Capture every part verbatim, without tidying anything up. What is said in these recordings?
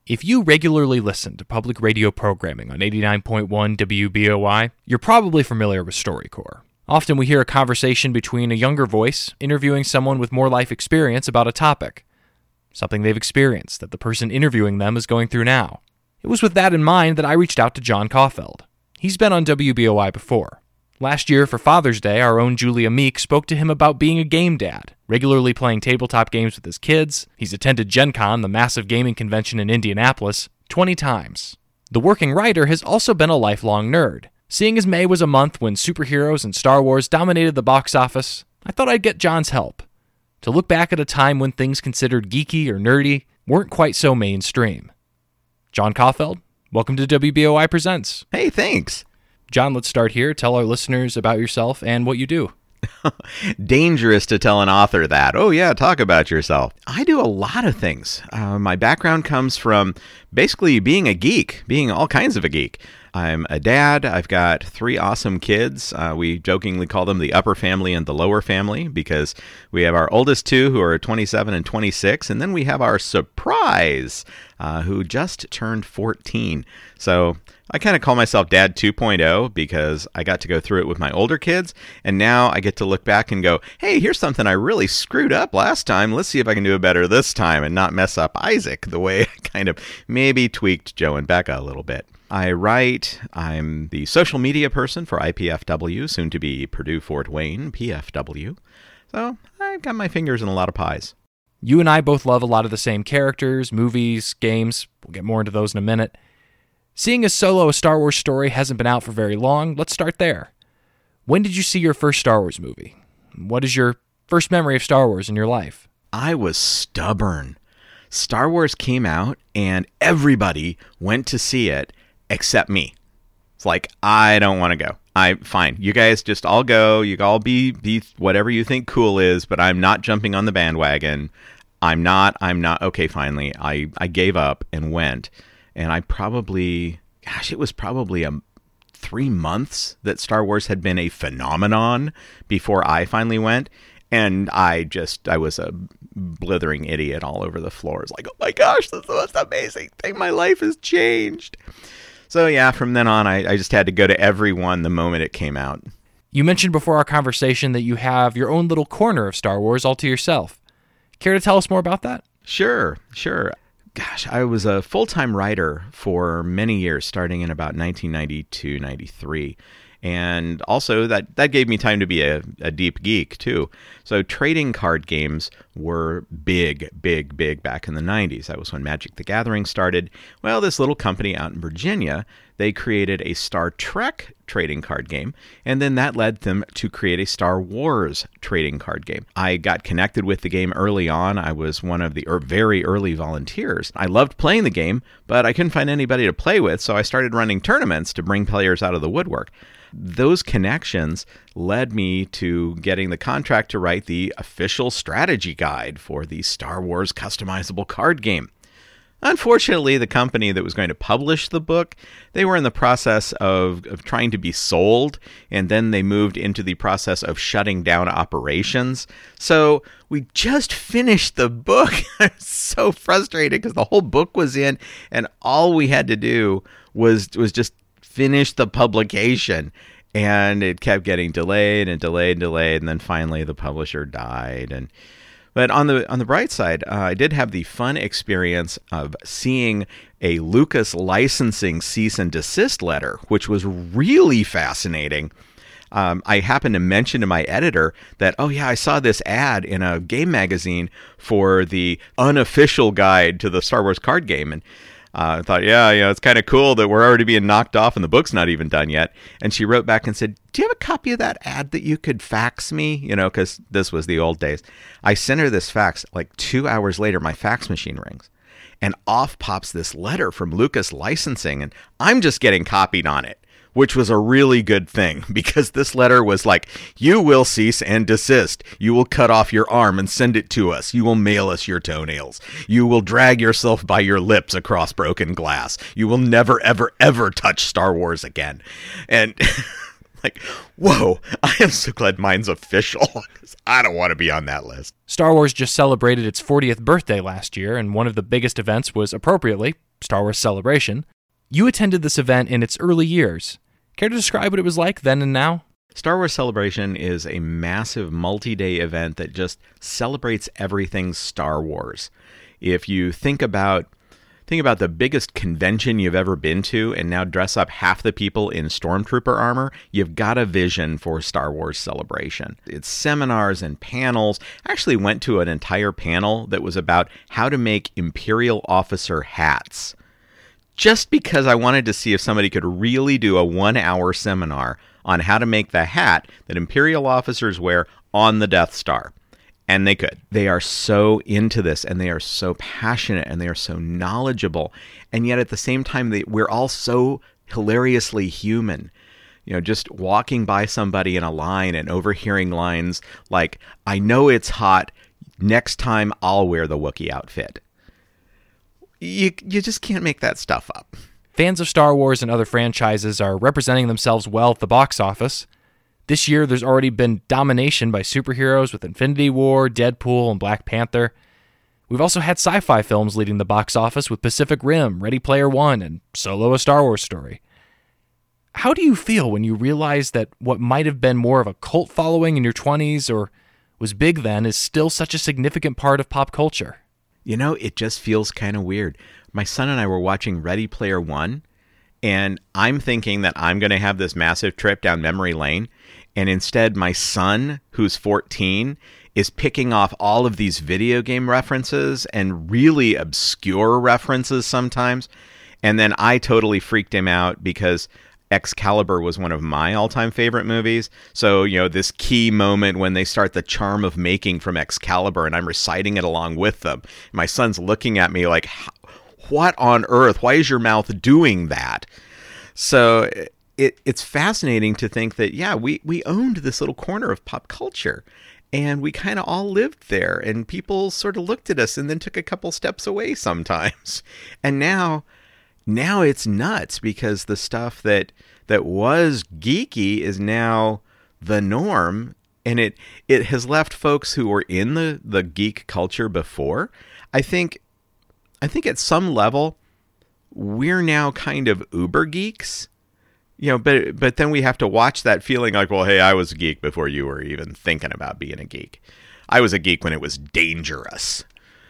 If you regularly listen to public radio programming on eighty-nine point one W B O I, you're probably familiar with StoryCorps. Often we hear a conversation between a younger voice interviewing someone with more life experience about a topic, something they've experienced that the person interviewing them is going through now. It was with that in mind that I reached out to John Caulfield. He's been on W B O I before. Last year, for Father's Day, our own Julia Meek spoke to him about being a game dad, regularly playing tabletop games with his kids. He's attended Gen Con, the massive gaming convention in Indianapolis, twenty times. The working writer has also been a lifelong nerd. Seeing as May was a month when superheroes and Star Wars dominated the box office, I thought I'd get John's help to look back at a time when things considered geeky or nerdy weren't quite so mainstream. John Caulfield, welcome to W B O I Presents. Hey, thanks. John, let's start here. Tell our listeners about yourself and what you do. Dangerous to tell an author that. Oh, yeah, talk about yourself. I do a lot of things. Uh, my background comes from basically being a geek, being all kinds of a geek. I'm a dad. I've got three awesome kids. Uh, we jokingly call them the upper family and the lower family because we have our oldest two who are twenty-seven and twenty-six, and then we have our surprise uh, who just turned fourteen. So I kind of call myself Dad two point oh because I got to go through it with my older kids, and now I get to look back and go, hey, here's something I really screwed up last time. Let's see if I can do it better this time and not mess up Isaac the way I kind of maybe tweaked Joe and Becca a little bit. I write. I'm the social media person for I P F W, soon to be Purdue Fort Wayne, P F W. So I've got my fingers in a lot of pies. You and I both love a lot of the same characters, movies, games. We'll get more into those in a minute. Seeing as Solo: A Star Wars Story hasn't been out for very long, let's start there. When did you see your first Star Wars movie? What is your first memory of Star Wars in your life? I was stubborn. Star Wars came out and everybody went to see it except me. It's like, I don't want to go. I fine. You guys just all go. You all be be whatever you think cool is, but I'm not jumping on the bandwagon. I'm not. I'm not. Okay, finally, I, I gave up and went. And I probably, gosh, it was probably a three months that Star Wars had been a phenomenon before I finally went. And I just, I was a blithering idiot all over the floor. It's like, oh my gosh, this is the most amazing thing. My life has changed. So yeah, from then on, I, I just had to go to every one the moment it came out. You mentioned before our conversation that you have your own little corner of Star Wars all to yourself. Care to tell us more about that? Sure, sure. Gosh, I was a full-time writer for many years, starting in about nineteen ninety-two, ninety-three. And also, that, that gave me time to be a, a deep geek, too. So trading card games were big, big, big back in the nineties. That was when Magic the Gathering started. Well, this little company out in Virginia, they created a Star Trek trading card game, and then that led them to create a Star Wars trading card game. I got connected with the game early on. I was one of the er, very early volunteers. I loved playing the game, but I couldn't find anybody to play with, so I started running tournaments to bring players out of the woodwork. Those connections led me to getting the contract to write the official strategy guide for the Star Wars customizable card game. Unfortunately, the company that was going to publish the book, they were in the process of, of trying to be sold, and then they moved into the process of shutting down operations. So we just finished the book. I was so frustrated because the whole book was in, and all we had to do was was just finish the publication. And it kept getting delayed and delayed and delayed, and then finally the publisher died. And But on the on the bright side, uh, I did have the fun experience of seeing a Lucas licensing cease and desist letter, which was really fascinating. Um, I happened to mention to my editor that, oh yeah, I saw this ad in a game magazine for the unofficial guide to the Star Wars card game, and Uh, I thought, yeah, yeah, it's kind of cool that we're already being knocked off and the book's not even done yet. And she wrote back and said, do you have a copy of that ad that you could fax me? You know, because this was the old days. I sent her this fax. Like two hours later, my fax machine rings. And off pops this letter from Lucas Licensing. And I'm just getting copied on it, which was a really good thing because this letter was like, you will cease and desist. You will cut off your arm and send it to us. You will mail us your toenails. You will drag yourself by your lips across broken glass. You will never, ever, ever touch Star Wars again. And like, whoa, I am so glad mine's official because I don't want to be on that list. Star Wars just celebrated its fortieth birthday last year, and one of the biggest events was, appropriately, Star Wars Celebration. You attended this event in its early years. Care to describe what it was like then and now? Star Wars Celebration is a massive multi-day event that just celebrates everything Star Wars. If you think about think about the biggest convention you've ever been to and now dress up half the people in Stormtrooper armor, you've got a vision for Star Wars Celebration. It's seminars and panels. I actually went to an entire panel that was about how to make Imperial officer hats, just because I wanted to see if somebody could really do a one-hour seminar on how to make the hat that Imperial officers wear on the Death Star. And they could. They are so into this, and they are so passionate, and they are so knowledgeable. And yet at the same time, they, we're all so hilariously human. You know, just walking by somebody in a line and overhearing lines like, "I know it's hot. Next time I'll wear the Wookiee outfit." You, you just can't make that stuff up. Fans of Star Wars and other franchises are representing themselves well at the box office. This year, there's already been domination by superheroes with Infinity War, Deadpool, and Black Panther. We've also had sci-fi films leading the box office with Pacific Rim, Ready Player One, and Solo: A Star Wars Story. How do you feel when you realize that what might have been more of a cult following in your twenties or was big then is still such a significant part of pop culture? You know, it just feels kind of weird. My son and I were watching Ready Player One, and I'm thinking that I'm going to have this massive trip down memory lane. And instead, my son, who's fourteen, is picking off all of these video game references and really obscure references sometimes. And then I totally freaked him out because Excalibur was one of my all-time favorite movies. So, you know, this key moment when they start the charm of making from Excalibur, and I'm reciting it along with them. My son's looking at me like, what on earth? Why is your mouth doing that? So it, it's fascinating to think that, yeah, we, we owned this little corner of pop culture, and we kind of all lived there, and people sort of looked at us and then took a couple steps away sometimes. And now, now it's nuts because the stuff that that was geeky is now the norm, and it it has left folks who were in the, the geek culture before. I think I think at some level we're now kind of uber geeks. You know, but but then we have to watch that feeling like, well, hey, I was a geek before you were even thinking about being a geek. I was a geek when it was dangerous.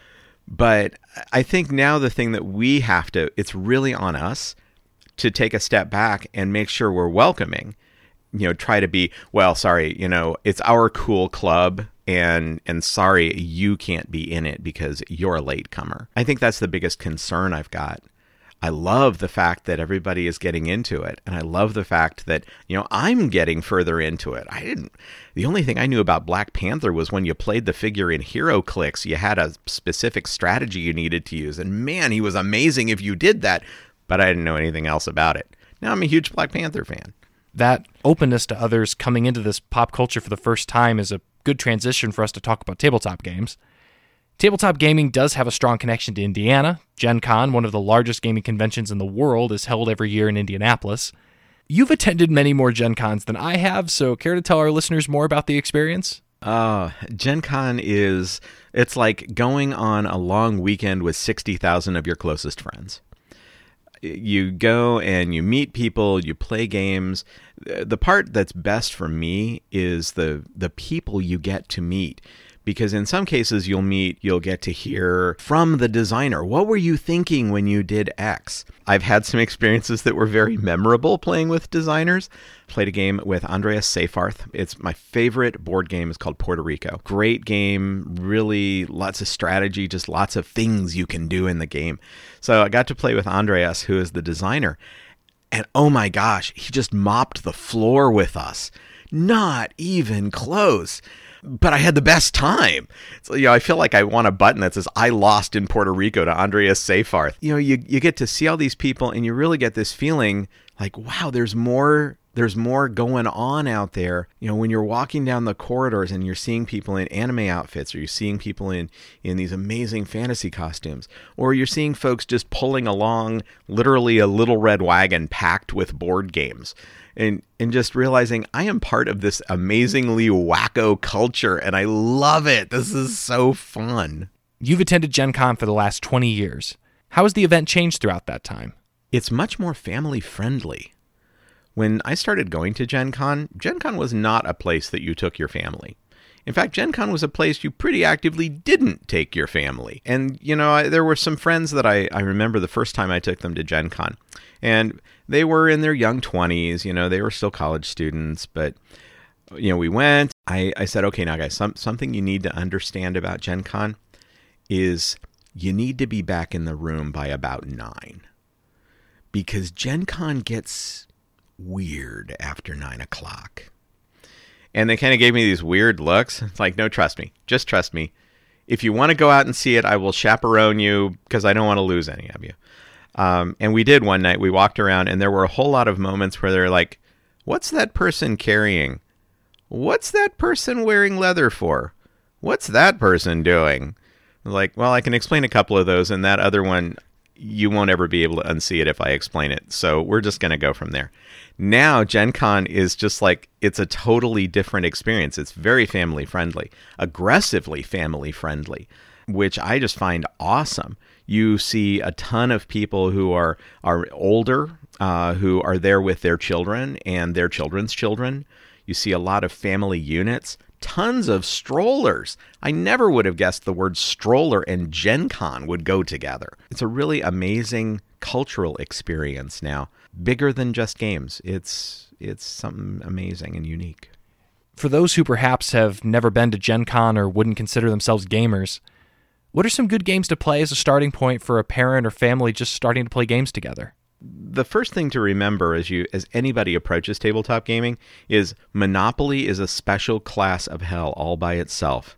But I think now the thing that we have to, it's really on us to take a step back and make sure we're welcoming. You know, try to be, well, sorry, you know, it's our cool club, and and sorry, you can't be in it because you're a latecomer. I think that's the biggest concern I've got. I love the fact that everybody is getting into it. And I love the fact that, you know, I'm getting further into it. I didn't, the only thing I knew about Black Panther was when you played the figure in HeroClix, you had a specific strategy you needed to use. And man, he was amazing if you did that. But I didn't know anything else about it. Now I'm a huge Black Panther fan. That openness to others coming into this pop culture for the first time is a good transition for us to talk about tabletop games. Tabletop gaming does have a strong connection to Indiana. Gen Con, one of the largest gaming conventions in the world, is held every year in Indianapolis. You've attended many more Gen Cons than I have, so care to tell our listeners more about the experience? Uh, Gen Con is, it's like going on a long weekend with sixty thousand of your closest friends. You go and you meet people, you play games. The part that's best for me is the the people you get to meet. Because in some cases you'll meet, you'll get to hear from the designer. What were you thinking when you did X? I've had some experiences that were very memorable playing with designers. Played a game with Andreas Seyfarth. It's my favorite board game. It's called Puerto Rico. Great game, really lots of strategy, just lots of things you can do in the game. So I got to play with Andreas, who is the designer. And oh my gosh, he just mopped the floor with us. Not even close. But I had the best time. So, you know, I feel like I want a button that says, I lost in Puerto Rico to Andreas Seyfarth. You know, you, you get to see all these people and you really get this feeling like, wow, there's more, there's more going on out there. You know, when you're walking down the corridors and you're seeing people in anime outfits, or you're seeing people in, in these amazing fantasy costumes, or you're seeing folks just pulling along literally a little red wagon packed with board games. And and just realizing I am part of this amazingly wacko culture, and I love it. This is so fun. You've attended Gen Con for the last twenty years. How has the event changed throughout that time? It's much more family friendly. When I started going to Gen Con, Gen Con was not a place that you took your family. In fact, Gen Con was a place you pretty actively didn't take your family. And, you know, I, there were some friends that I, I remember the first time I took them to Gen Con. And they were in their young twenties, you know, they were still college students. But, you know, we went. I, I said, okay, now, guys, some, something you need to understand about Gen Con is you need to be back in the room by about nine. Because Gen Con gets weird after nine o'clock. And they kind of gave me these weird looks. It's like, no, trust me. Just trust me. If you want to go out and see it, I will chaperone you because I don't want to lose any of you. Um, and we did one night. We walked around and there were a whole lot of moments where they're like, what's that person carrying? What's that person wearing leather for? What's that person doing? Like, well, I can explain a couple of those. And that other one, you won't ever be able to unsee it if I explain it. So we're just going to go from there. Now, Gen Con is just like, it's a totally different experience. It's very family friendly, aggressively family friendly, which I just find awesome. You see a ton of people who are, are older, uh, who are there with their children and their children's children. You see a lot of family units, tons of strollers. I never would have guessed the word stroller and Gen Con would go together. It's a really amazing cultural experience now. Bigger than just games. It's it's something amazing and unique. For those who perhaps have never been to Gen Con or wouldn't consider themselves gamers, what are some good games to play as a starting point for a parent or family just starting to play games together? The first thing to remember as you as anybody approaches tabletop gaming is Monopoly is a special class of hell all by itself.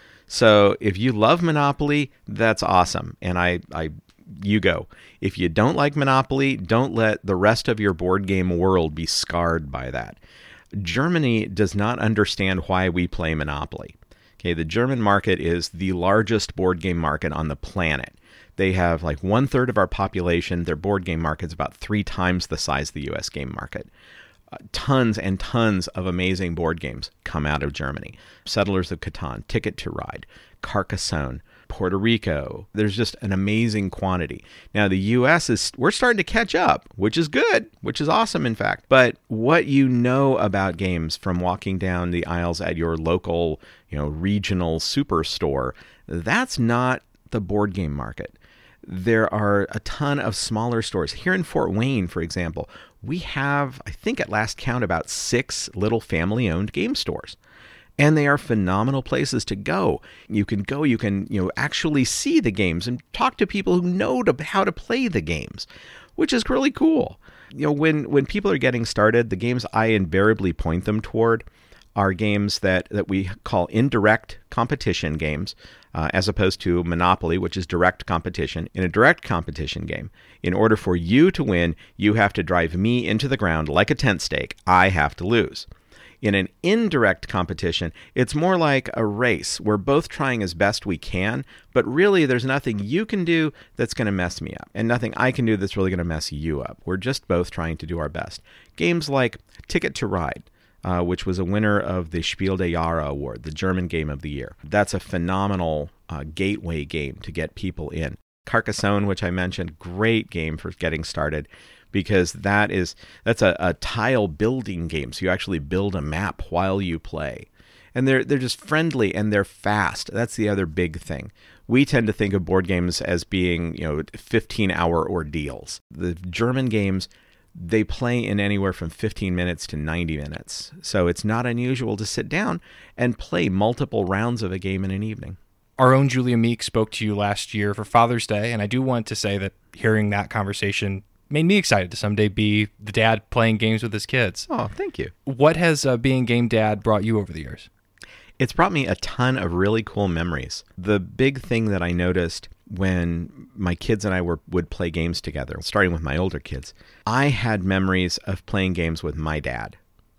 So if you love Monopoly, that's awesome. And I, I you go. If you don't like Monopoly, don't let the rest of your board game world be scarred by that. Germany does not understand why we play Monopoly. Okay, the German market is the largest board game market on the planet. They have like one third of our population. Their board game market is about three times the size of the U S game market. Uh, tons and tons of amazing board games come out of Germany. Settlers of Catan, Ticket to Ride, Carcassonne, Puerto Rico. There's just an amazing quantity. Now, the U S is, we're starting to catch up, which is good, which is awesome, in fact. But what you know about games from walking down the aisles at your local, you know, regional superstore, that's not the board game market. There are a ton of smaller stores. Here in Fort Wayne, for example, we have, I think at last count, about six little family-owned game stores. And they are phenomenal places to go. You can go, you can, you know, actually see the games and talk to people who know to, how to play the games, which is really cool. You know, when, when people are getting started, the games I invariably point them toward are games that, that we call indirect competition games, uh, as opposed to Monopoly, which is direct competition. In a direct competition game, in order for you to win, you have to drive me into the ground like a tent stake. I have to lose. In an indirect competition, it's more like a race. We're both trying as best we can, but really there's nothing you can do that's going to mess me up, and nothing I can do that's really going to mess you up. We're just both trying to do our best. Games like Ticket to Ride, Uh, which was a winner of the Spiel des Jahres award, the German Game of the Year. That's a phenomenal uh, gateway game to get people in. Carcassonne, which I mentioned, great game for getting started because that is that's a, a tile building game. So you actually build a map while you play. And they're they're just friendly and they're fast. That's the other big thing. We tend to think of board games as being, you know, fifteen-hour ordeals. The German games, they play in anywhere from fifteen minutes to ninety minutes. So it's not unusual to sit down and play multiple rounds of a game in an evening. Our own Julia Meek spoke to you last year for Father's Day, and I do want to say that hearing that conversation made me excited to someday be the dad playing games with his kids. Oh, thank you. What has uh, being game dad brought you over the years? It's brought me a ton of really cool memories. The big thing that I noticed when my kids and I were would play games together, starting with my older kids, I had memories of playing games with my dad.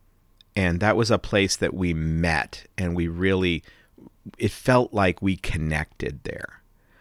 And that was a place that we met, and we really, it felt like we connected there.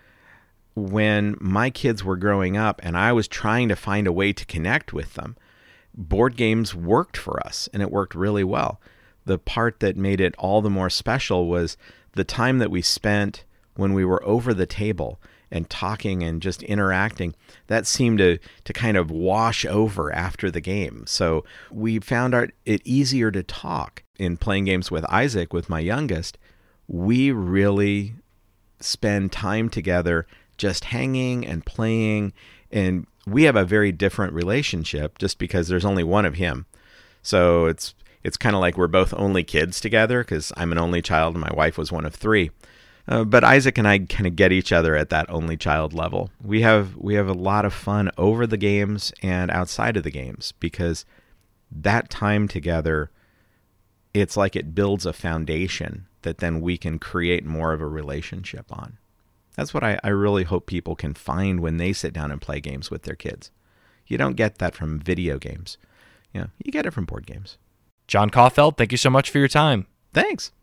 When my kids were growing up and I was trying to find a way to connect with them, board games worked for us, and it worked really well. The part that made it all the more special was the time that we spent when we were over the table and talking and just interacting, that seemed to, to kind of wash over after the game. So we found our, it easier to talk. In playing games with Isaac, with my youngest, we really spend time together just hanging and playing. And we have a very different relationship just because there's only one of him. So it's it's kind of like we're both only kids together because I'm an only child and my wife was one of three. Uh, but Isaac and I kind of get each other at that only child level. We have we have a lot of fun over the games and outside of the games because that time together, it's like it builds a foundation that then we can create more of a relationship on. That's what I, I really hope people can find when they sit down and play games with their kids. You don't get that from video games. You know, you get it from board games. John Caulfield, thank you so much for your time. Thanks.